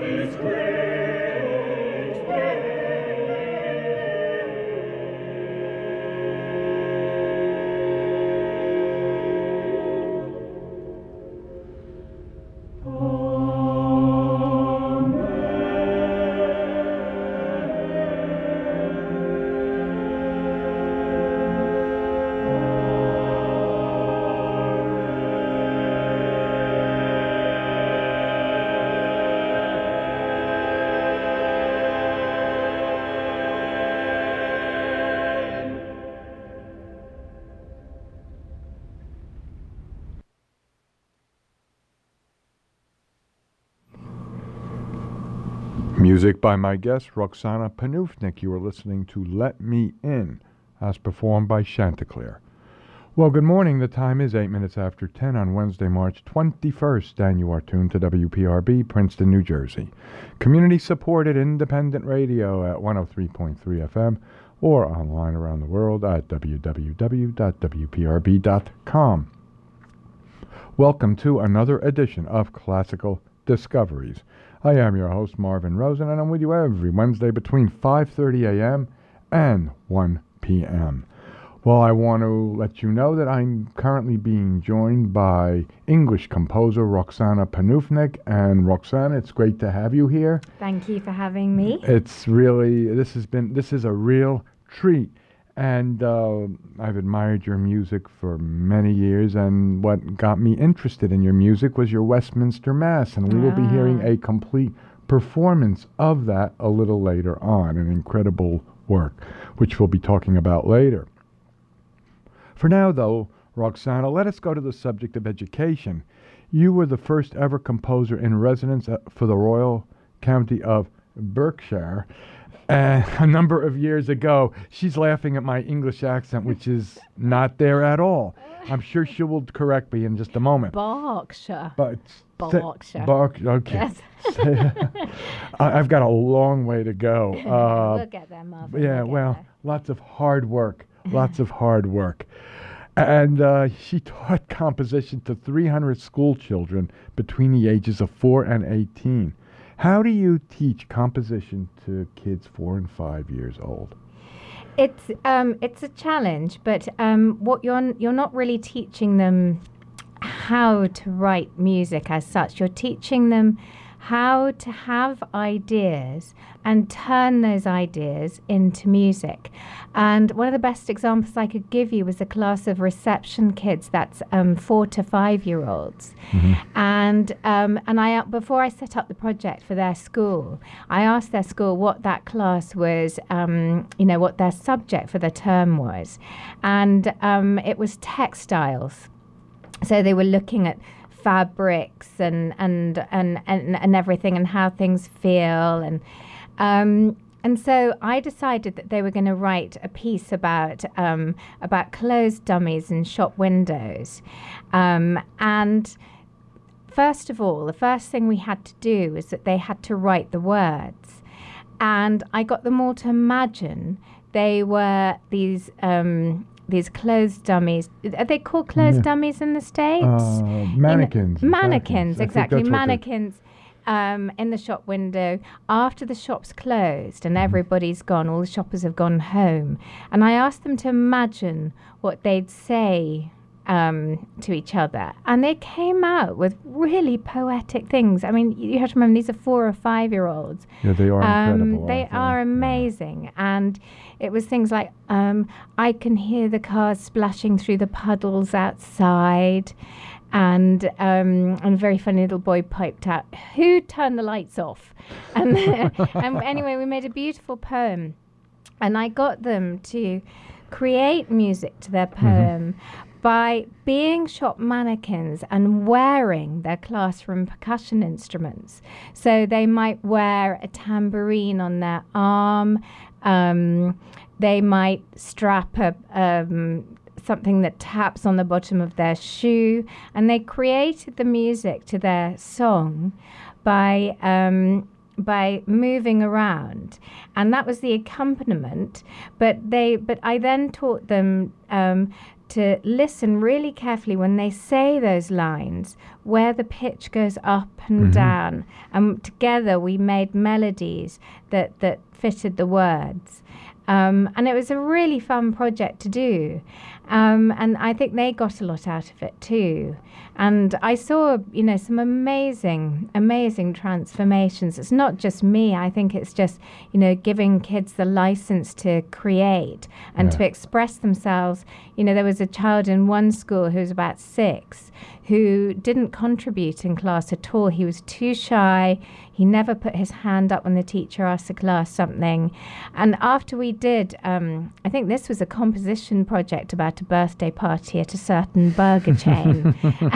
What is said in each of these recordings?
Music by my guest, Roxana Panufnik. You are listening to Let Me In, as performed by Chanticleer. Well, good morning. The time is 8 minutes after 10 on Wednesday, March 21st, and you are tuned to WPRB, Princeton, New Jersey. Community-supported independent radio at 103.3 FM or online around the world at www.wprb.com. Welcome to another edition of Classical Discoveries. I am your host, Marvin Rosen, and I'm with you every Wednesday between 5:30 a.m. and 1 p.m. Well, I want to let you know that I'm currently being joined by English composer Roxana Panufnik. And Roxana, it's great to have you here. Thank you for having me. It's really, this is a real treat. And I've admired your music for many years, and what got me interested in your music was your Westminster Mass, and we will be hearing a complete performance of that a little later on, an incredible work, which we'll be talking about later. For now, though, Roxana, let us go to the subject of education. You were the first ever composer in residence for the Royal County of Berkshire, a number of years ago. She's laughing at my English accent, which is not there at all. I'm sure she will correct me in just a moment. Berkshire. Berkshire. Okay. Yes. I've got a long way to go. We'll get there, Marvin. Yeah, lots of hard work. Lots of hard work. And she taught composition to 300 school children between the ages of 4 and 18. How do you teach composition to kids 4 and 5 years old? It's a challenge, but what you're not really teaching them how to write music as such. You're teaching them how to have ideas and turn those ideas into music. And one of the best examples I could give you was a class of reception kids, that's 4 to 5 year olds. Mm-hmm. And I before I set up the project for their school, I asked their school what that class was, what their subject for the term was. And it was textiles. So they were looking at fabrics and everything, and how things feel, and so I decided that they were going to write a piece about clothes dummies and shop windows, and first of all, the first thing we had to do was that they had to write the words, and I got them all to imagine they were these clothes dummies. Are they called clothes dummies in the States? Mannequins. Mannequins, exactly. Mannequins in the shop window after the shop's closed and everybody's gone. All the shoppers have gone home. And I asked them to imagine what they'd say to each other. And they came out with really poetic things. I mean, you have to remember, these are 4 or 5 year olds. Yeah, they are incredible. They are amazing. Yeah. And it was things like, I can hear the cars splashing through the puddles outside. And a very funny little boy piped out, "Who turned the lights off?" And anyway, we made a beautiful poem. And I got them to create music to their poem by being shop mannequins and wearing their classroom percussion instruments. So they might wear a tambourine on their arm. They might strap something that taps on the bottom of their shoe. And they created the music to their song by moving around, and that was the accompaniment. But I then taught them to listen really carefully when they say those lines, where the pitch goes up and down. And together we made melodies that fitted the words. And it was a really fun project to do. And I think they got a lot out of it too. And I saw, some amazing transformations. It's not just me. I think it's just, giving kids the license to create and to express themselves. There was a child in one school who was about 6 who didn't contribute in class at all. He was too shy. He never put his hand up when the teacher asked the class something. And after we did, I think this was a composition project about a birthday party at a certain burger chain.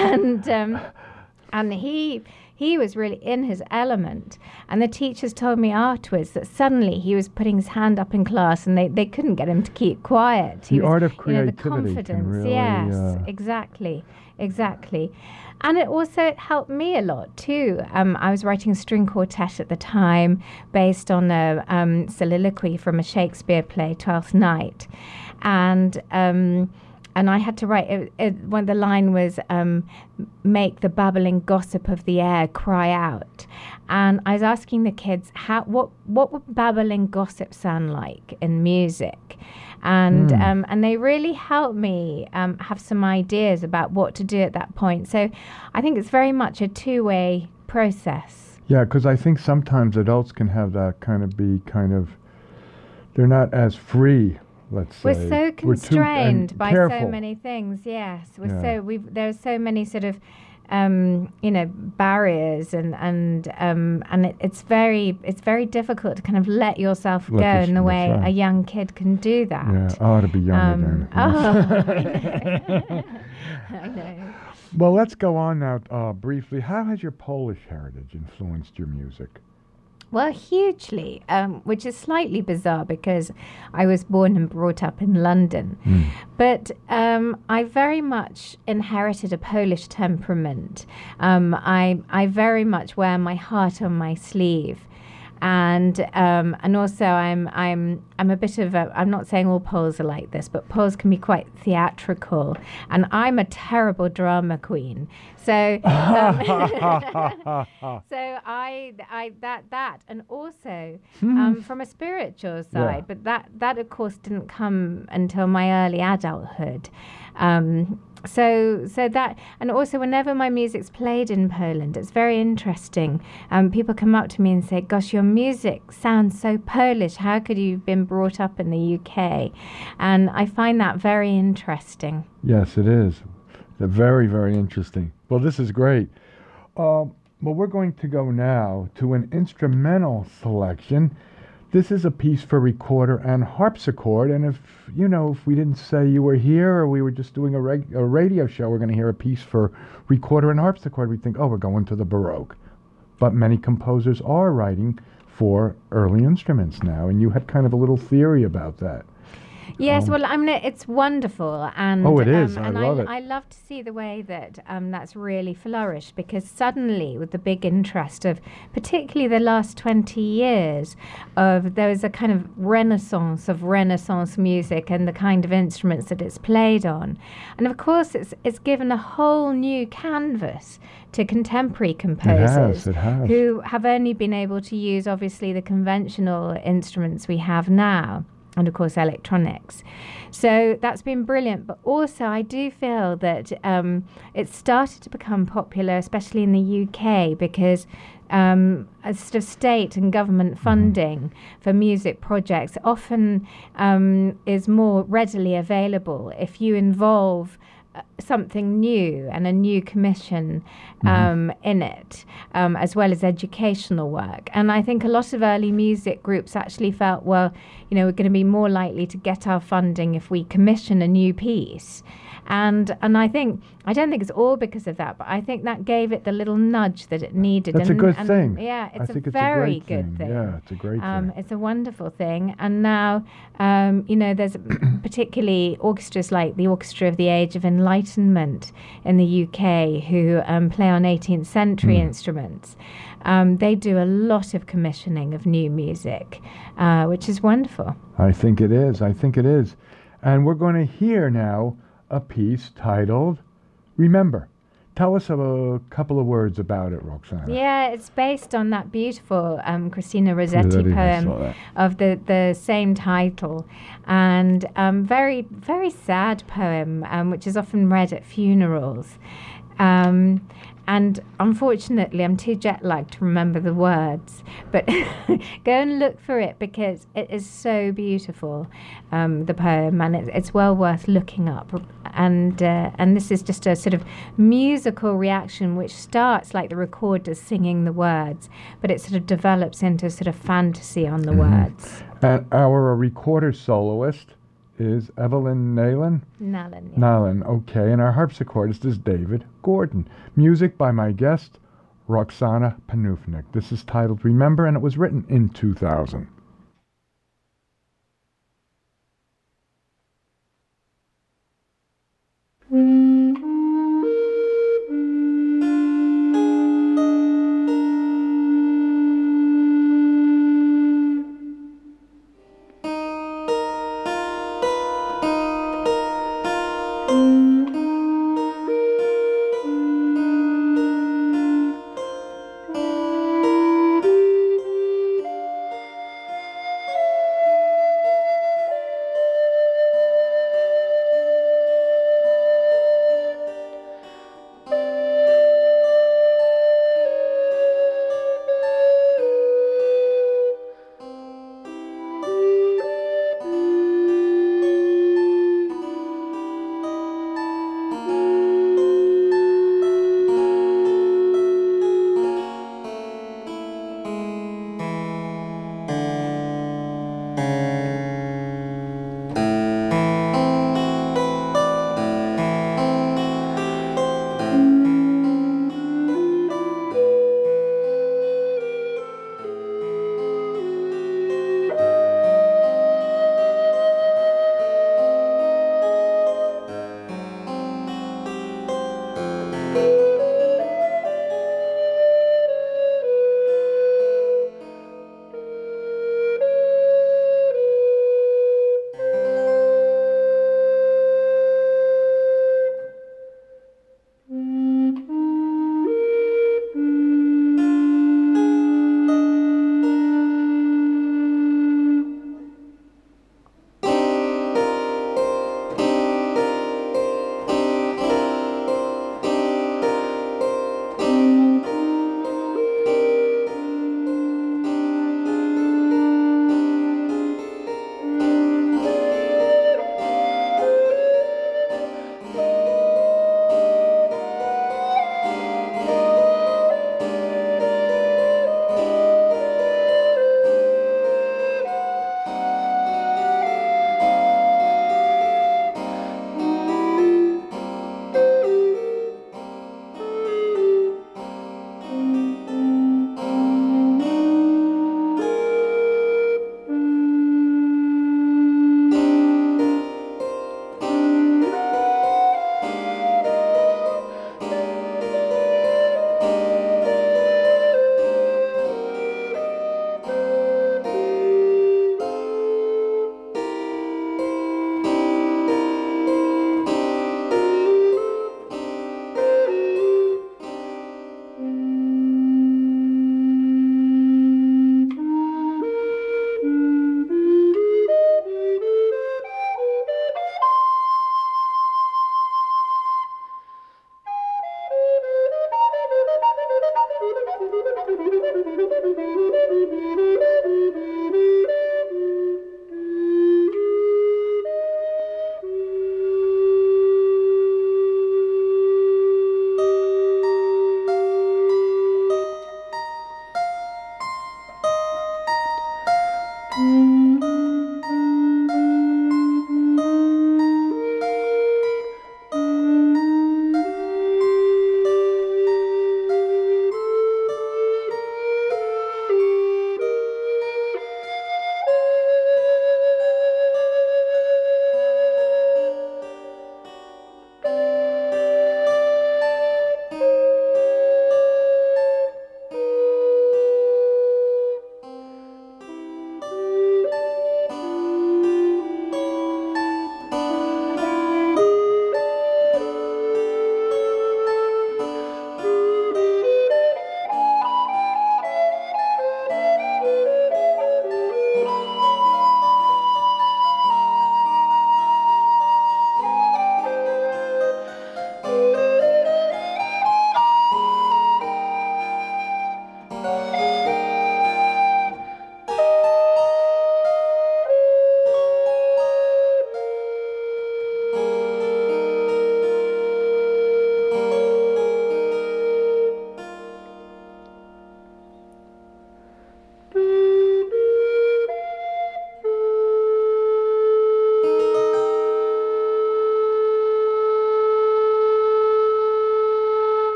And he was really in his element. And the teachers told me afterwards that suddenly he was putting his hand up in class and they couldn't get him to keep quiet. The art of creativity. The confidence. Can really, yes, exactly. And it also helped me a lot too. I was writing a string quartet at the time based on a soliloquy from a Shakespeare play, Twelfth Night. And I had to write, the line was, make the babbling gossip of the air cry out. And I was asking the kids, what would babbling gossip sound like in music? And they really helped me have some ideas about what to do at that point. So I think it's very much a two-way process. Yeah, because I think sometimes adults can have that they're not as free. Let's say. We're so constrained by careful. so many things. Yes, there's so many sort of barriers and it's very difficult to kind of let yourself go in the way a young kid can do that. Yeah, I ought to be younger then. I know. Well, let's go on now briefly. How has your Polish heritage influenced your music? Well, hugely, which is slightly bizarre because I was born and brought up in London. But I very much inherited a Polish temperament. I very much wear my heart on my sleeve. And also I'm a bit of a, I'm not saying all Poles are like this, but Poles can be quite theatrical, and I'm a terrible drama queen. So so I that and also from a spiritual side, but that of course didn't come until my early adulthood. So that, and also whenever my music's played in Poland, it's very interesting. People come up to me and say, "Gosh, your music sounds so Polish. How could you have been brought up in the UK?" And I find that very interesting. Yes, it is. Very, very interesting. Well, this is great. Well, we're going to go now to an instrumental selection. This is a piece for recorder and harpsichord, and if we didn't say you were here or we were just doing a radio show, we're going to hear a piece for recorder and harpsichord, we'd think, oh, we're going to the Baroque. But many composers are writing for early instruments now, and you had kind of a little theory about that. Yes, well, it's wonderful, and it is. I love it. I love to see the way that that's really flourished, because suddenly, with the big interest of, particularly the last 20 years, there was a kind of renaissance of Renaissance music and the kind of instruments that it's played on, and of course, it's given a whole new canvas to contemporary composers it has. who have only been able to use, obviously, the conventional instruments we have now. And of course, electronics. So that's been brilliant. But also, I do feel that it started to become popular, especially in the UK, because a sort of state and government funding for music projects often is more readily available if you involve something new and a new commission in it, as well as educational work. And I think a lot of early music groups actually felt, well, we're going to be more likely to get our funding if we commission a new piece. And I don't think it's all because of that, but I think that gave it the little nudge that it needed. That's a good thing. Yeah, it's a very good thing. Yeah, it's a great thing. It's a wonderful thing. And now, there's particularly orchestras like the Orchestra of the Age of Enlightenment in the UK who play on 18th century instruments. They do a lot of commissioning of new music, which is wonderful. I think it is. And we're going to hear now a piece titled Remember. Tell us a couple of words about it, Roxana. Yeah, it's based on that beautiful Christina Rossetti Rossetti, I poem saw that. of the same title, and very very sad poem, which is often read at funerals. And unfortunately, I'm too jet lagged to remember the words, but go and look for it because it is so beautiful, the poem, and it's well worth looking up. And this is just a sort of musical reaction which starts like the recorder's singing the words, but it sort of develops into sort of fantasy on the words. And our recorder soloist is Evelyn Nalen. Nalin, yeah. Nalen, okay. And our harpsichordist is David Gordon. Music by my guest, Roxana Panufnik. This is titled Remember, and it was written in 2000.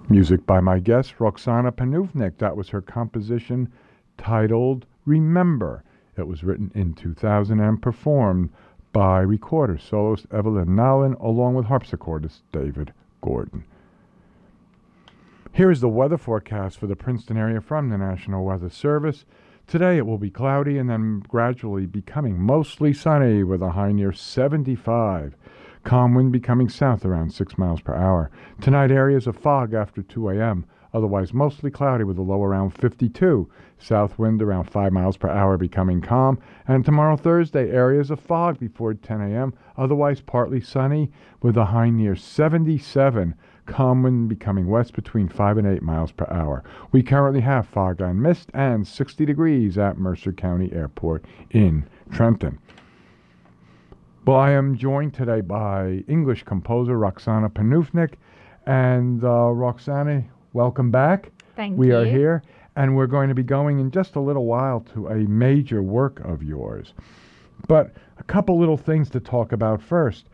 Music by my guest, Roxana Panufnik. That was her composition titled Remember. It was written in 2000 and performed by recorder soloist Evelyn Nowlin along with harpsichordist David Gordon. Here is the weather forecast for the Princeton area from the National Weather Service. Today it will be cloudy and then gradually becoming mostly sunny with a high near 75. Calm wind becoming south around 6 miles per hour. Tonight areas of fog after 2 a.m. Otherwise mostly cloudy with a low around 52. South wind around 5 miles per hour becoming calm. And tomorrow Thursday areas of fog before 10 a.m. Otherwise partly sunny with a high near 77. Calm wind becoming west between 5 and 8 miles per hour. We currently have fog and mist and 60 degrees at Mercer County Airport in Trenton. Well, I am joined today by English composer Roxana Panufnik. And Roxana, welcome back. Thank you. We are here, and we're going to be going in just a little while to a major work of yours. But a couple little things to talk about first.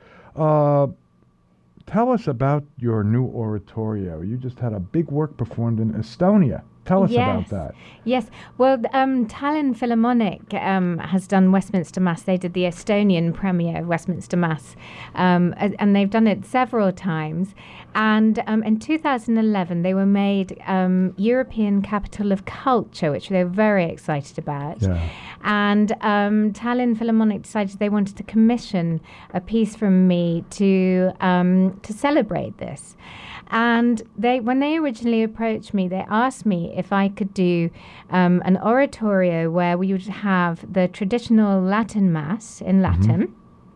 Tell us about your new oratorio. You just had a big work performed in Estonia. Tell us about that. Yes. Well, Tallinn Philharmonic has done Westminster Mass. They did the Estonian premiere of Westminster Mass, and they've done it several times. And in 2011, they were made European Capital of Culture, which they were very excited about. Yeah. And Tallinn Philharmonic decided they wanted to commission a piece from me to celebrate this. And when they originally approached me, they asked me if I could do an oratorio where we would have the traditional Latin Mass in Latin,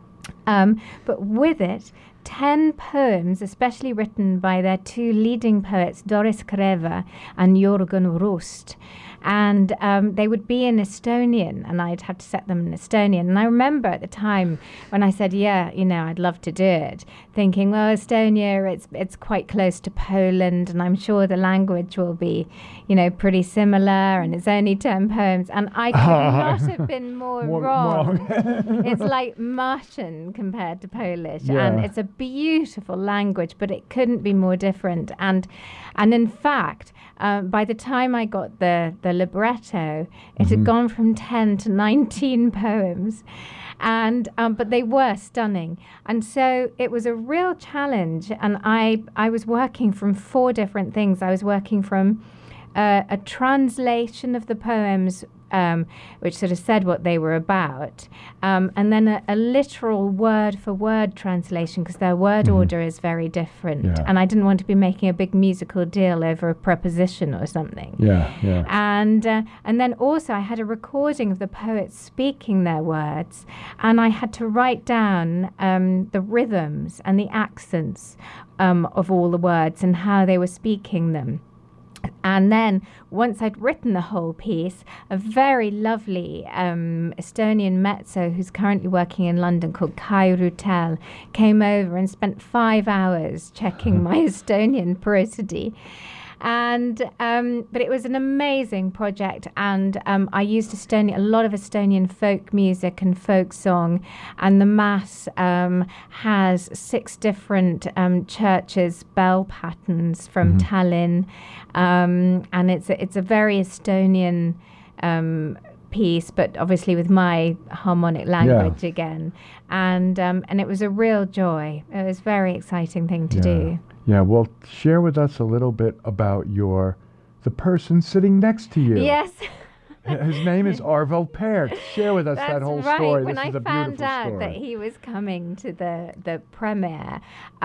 but with it, 10 poems, especially written by their two leading poets, Doris Kreva and Jürgen Rust. And they would be in Estonian, and I'd have to set them in Estonian. And I remember at the time when I said, yeah, I'd love to do it, thinking, well, Estonia, it's quite close to Poland, and I'm sure the language will be, pretty similar, and it's only 10 poems. And I could not have been more wrong. It's like Martian compared to Polish, and it's a beautiful language, but it couldn't be more different. And in fact, by the time I got the libretto, it had gone from 10 to 19 poems, and but they were stunning. And so it was a real challenge, and I was working from 4 different things. I was working from a translation of the poems, which sort of said what they were about, and then a literal word-for-word translation, because their word order is very different. Yeah. And I didn't want to be making a big musical deal over a preposition or something. Yeah. And then also I had a recording of the poets speaking their words, and I had to write down the rhythms and the accents of all the words and how they were speaking them. And then, once I'd written the whole piece, a very lovely Estonian mezzo who's currently working in London called Kai Rutel came over and spent 5 hours checking my Estonian prosody. And but it was an amazing project, and I used a lot of Estonian folk music and folk song, and the Mass has 6 different churches bell patterns from Tallinn, and it's a very Estonian piece, but obviously with my harmonic language again, and it was a real joy. It was a very exciting thing to do. Yeah, well, share with us a little bit about the person sitting next to you. Yes. His name is Arvo Pärt. Share with us that whole story. When I found out that he was coming to the premiere,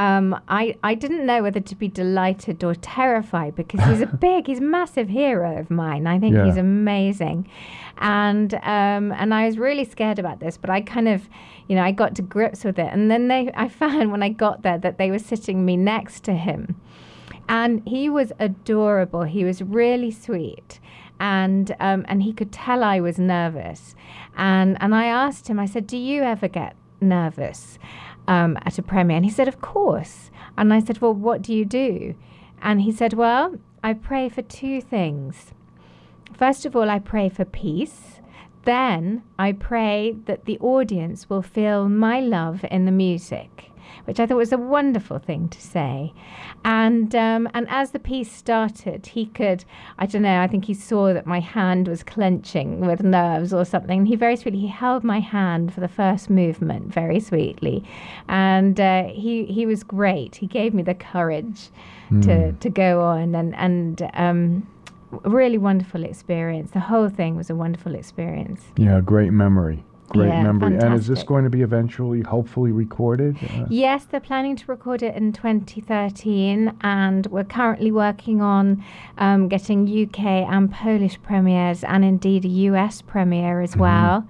I didn't know whether to be delighted or terrified, because he's he's a massive hero of mine. I think he's amazing. And I was really scared about this, but I kind of, I got to grips with it. And then I found when I got there that they were sitting me next to him. And he was adorable. He was really sweet. And he could tell I was nervous. And I asked him, I said, do you ever get nervous at a premiere? And he said, of course. And I said, well, what do you do? And he said, well, I pray for 2 things. First of all, I pray for peace. Then I pray that the audience will feel my love in the music. which I thought was a wonderful thing to say. And as the piece started, he could, I don't know, I think he saw that my hand was clenching with nerves or something. And he very sweetly, he held my hand for the first movement very sweetly. And he was great. He gave me the courage to go on, and really wonderful experience. The whole thing was a wonderful experience. Yeah, great memory. Great memory. Fantastic. And is this going to be eventually, hopefully, recorded? Yes, they're planning to record it in 2013, and we're currently working on getting UK and Polish premieres, and indeed a US premiere as well.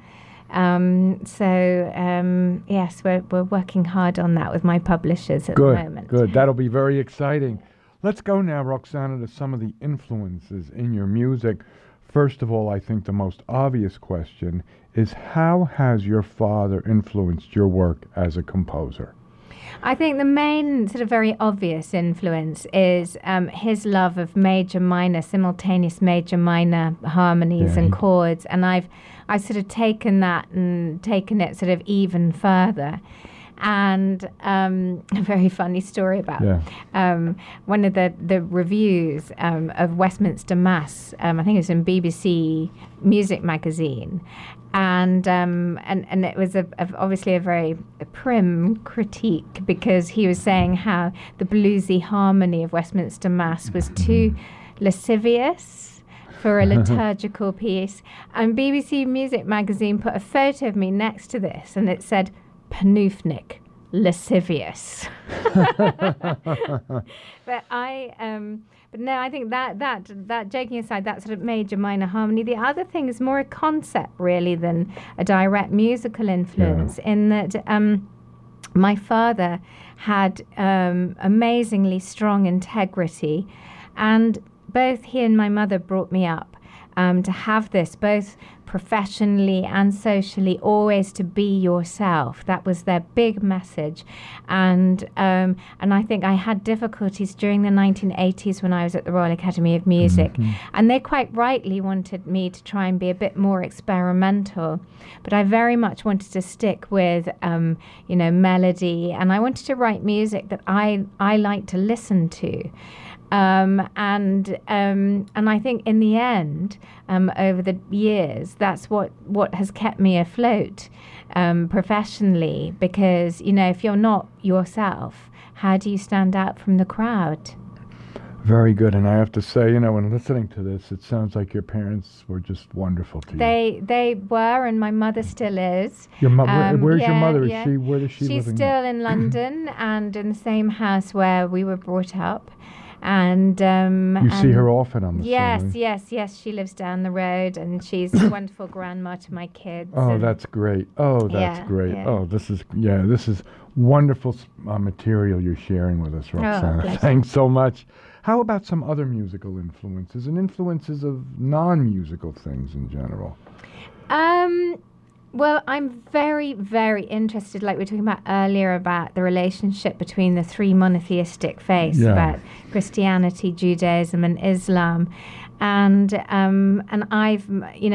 Yes, we're working hard on that with my publishers at the moment. Good. That'll be very exciting. Let's go now, Roxana, to some of the influences in your music. First of all, I think the most obvious question is, how has your father influenced your work as a composer? I think the main sort of very obvious influence is his love of major-minor, simultaneous major-minor harmonies and chords, and I've sort of taken that and taken it sort of even further. And a very funny story about one of the reviews of Westminster Mass. I think it was in BBC Music Magazine, and it was obviously a very prim critique, because he was saying how the bluesy harmony of Westminster Mass was too lascivious for a liturgical piece. And BBC Music Magazine put a photo of me next to this, and it said, Panufnik, lascivious. But no, I think that joking aside, that sort of major minor harmony. The other thing is more a concept really than a direct musical influence, in that my father had amazingly strong integrity, and both he and my mother brought me up to have this, both professionally and socially, always to be yourself. That was their big message. And I think I had difficulties during the 1980s when I was at the Royal Academy of Music. And they quite rightly wanted me to try and be a bit more experimental. But I very much wanted to stick with, melody. And I wanted to write music that I like to listen to. And I think in the end, over the years, that's what has kept me afloat professionally, because, if you're not yourself, how do you stand out from the crowd? Very good. And I have to say, when listening to this, it sounds like your parents were just wonderful to you. They were, and my mother still is. Your where's your mother? Where is she living? She's still in London, and in the same house where we were brought up. And you see her often, I'm assuming. Yes. She lives down the road, and she's a wonderful grandma to my kids. Oh, that's great. Oh, that's great. Yeah. Oh, this is wonderful material you're sharing with us, Roxana. Oh, thanks so much. How about some other musical influences and influences of non-musical things in general? Well, I'm very, very interested, like we were talking about earlier, about the relationship between the three monotheistic faiths, about Christianity, Judaism, and Islam. And I've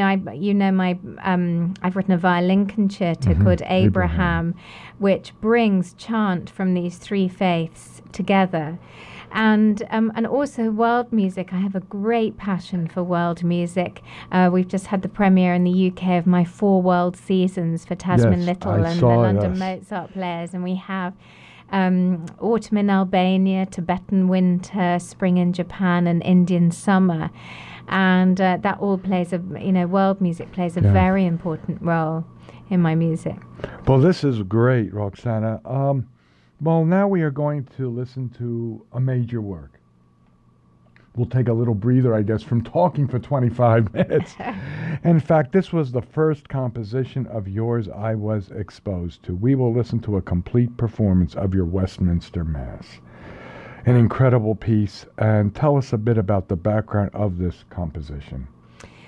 written a violin concerto called Abraham, which brings chant from these three faiths together. And also world music. I have a great passion for world music. We've just had the premiere in the UK of my 4 world seasons for Tasman Little and the London Mozart Players, and we have autumn in Albania, Tibetan winter, spring in Japan, and Indian summer, and that all plays world music plays a very important role in my music. Well, this is great, Roxana. Well, now we are going to listen to a major work. We'll take a little breather, I guess, from talking for 25 minutes. In fact, this was the first composition of yours I was exposed to. We will listen to a complete performance of your Westminster Mass. An incredible piece. And tell us a bit about the background of this composition.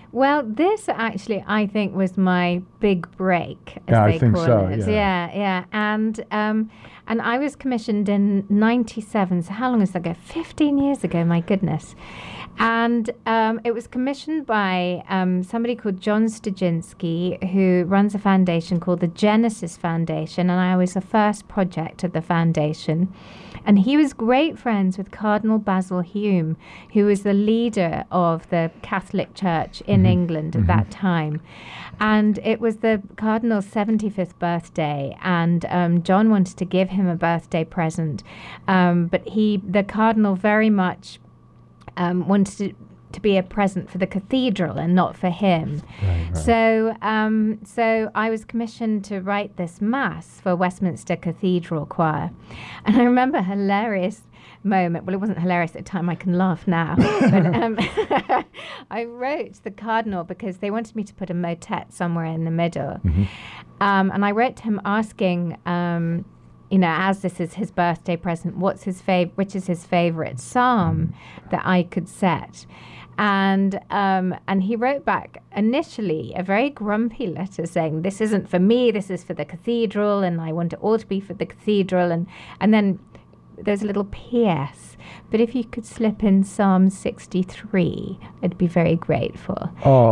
Well, this actually, I think, was my big break, as Yeah, I they think call so, it. yeah. Yeah. And I was commissioned in '97. So how long is that ago? 15 years ago. My goodness. And it was commissioned by somebody called John Stajinsky, who runs a foundation called the Genesis Foundation, and I was the first project of the foundation. And he was great friends with Cardinal Basil Hume, who was the leader of the Catholic Church in England at that time. And it was the Cardinal's 75th birthday, and John wanted to give him a birthday present. But the Cardinal very much wanted to be a present for the cathedral and not for him. Right. So I was commissioned to write this mass for Westminster Cathedral Choir. And I remember a hilarious moment. Well, it wasn't hilarious at the time. I can laugh now. But I wrote the Cardinal because they wanted me to put a motet somewhere in the middle. And I wrote to him asking, as this is his birthday present, which is his favorite psalm that I could set. And he wrote back initially a very grumpy letter saying, this isn't for me, this is for the cathedral, and I want it all to be for the cathedral. And then there's a little PS. But if you could slip in Psalm 63, I'd be very grateful. Oh.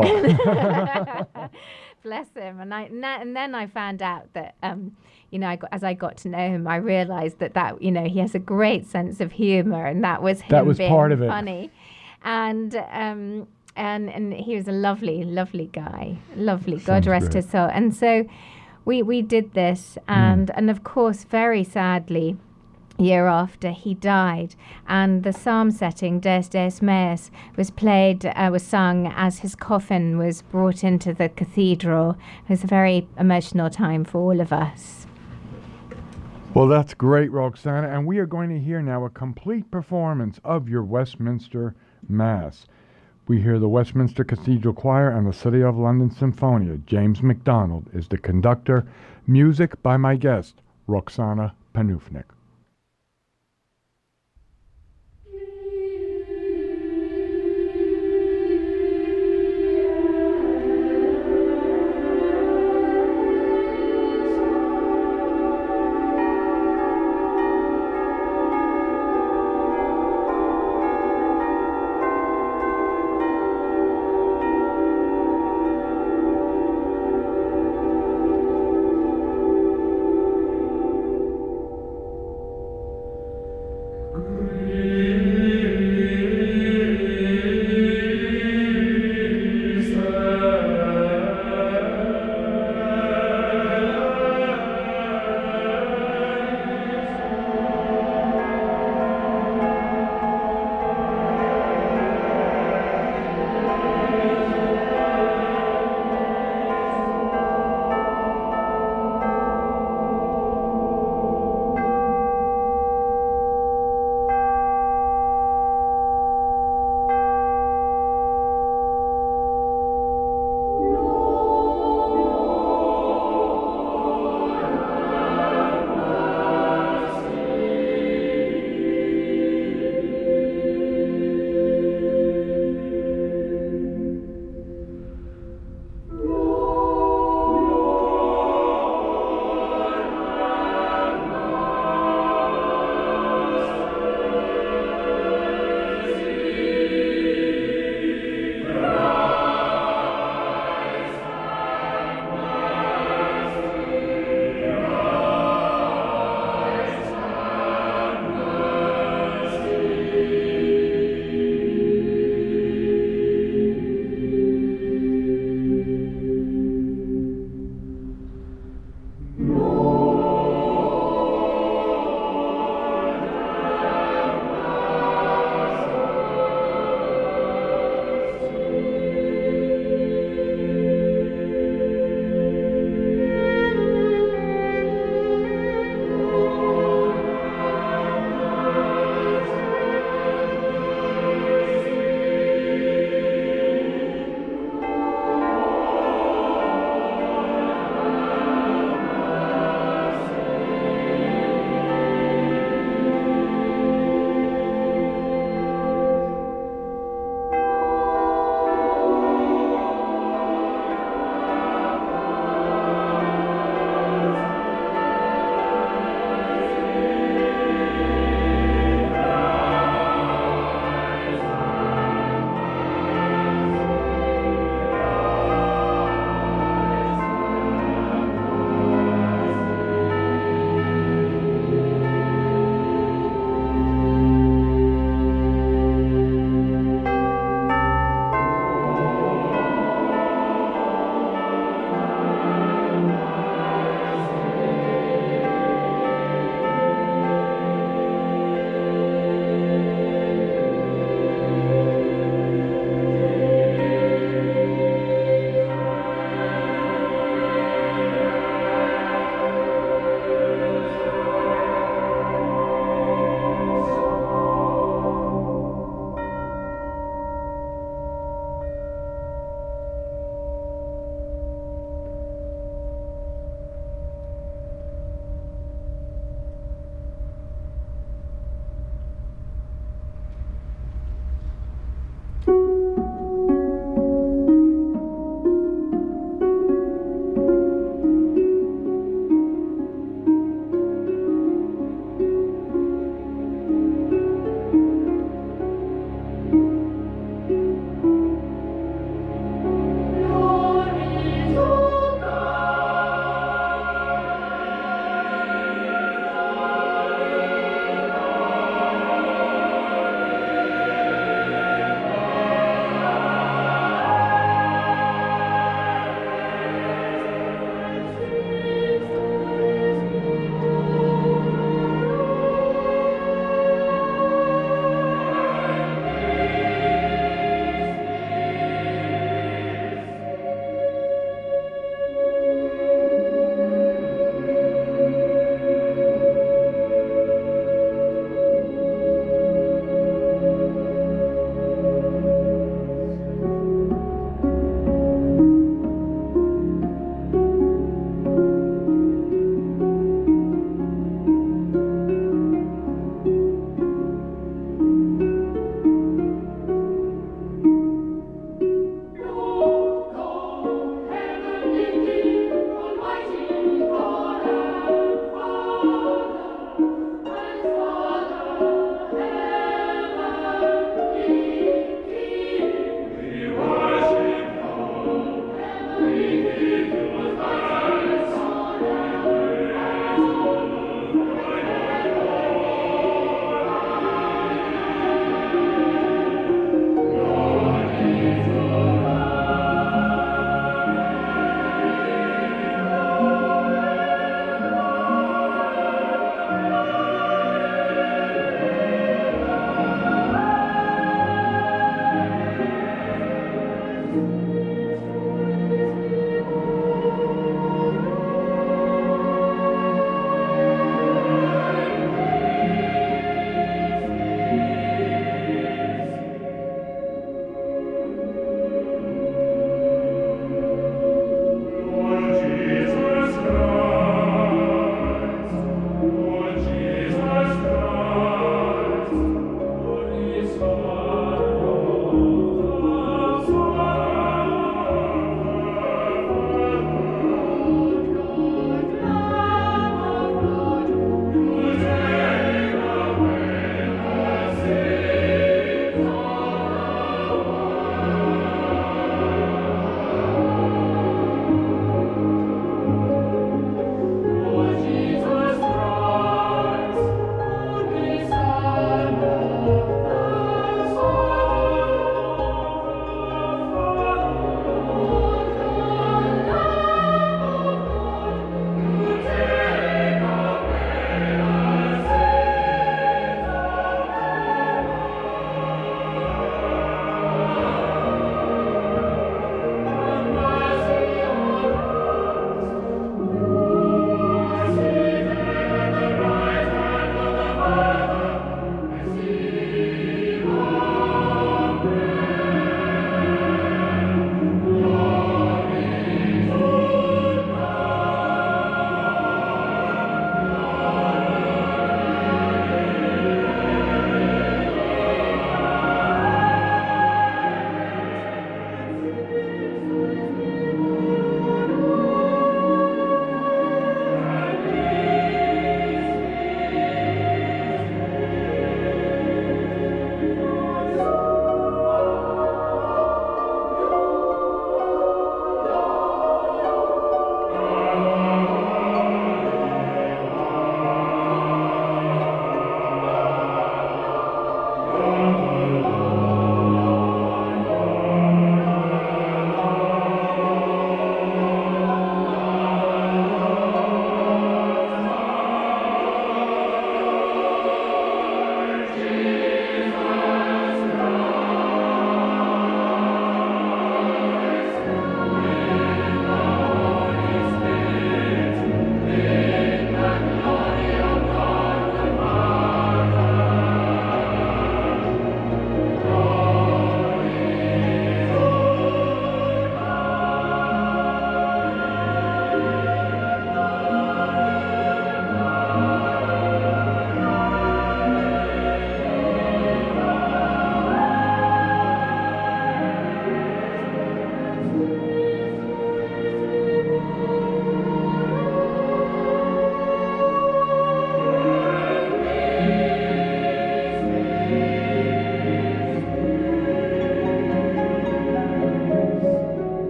Bless him. And then I found out that, as I got to know him, I realized that he has a great sense of humor, and that was being part of it. funny. And he was a lovely, lovely guy. Lovely. God Sounds rest great. his soul. And so we did this, and of course, very sadly, year after he died, and the psalm setting Deus Deus Meus was sung as his coffin was brought into the cathedral. It was a very emotional time for all of us. Well, that's great, Roxana, and we are going to hear now a complete performance of your Westminster Mass. We hear the Westminster Cathedral Choir and the City of London Symphonia. James MacDonald is the conductor. Music by my guest, Roxana Panufnik. Good.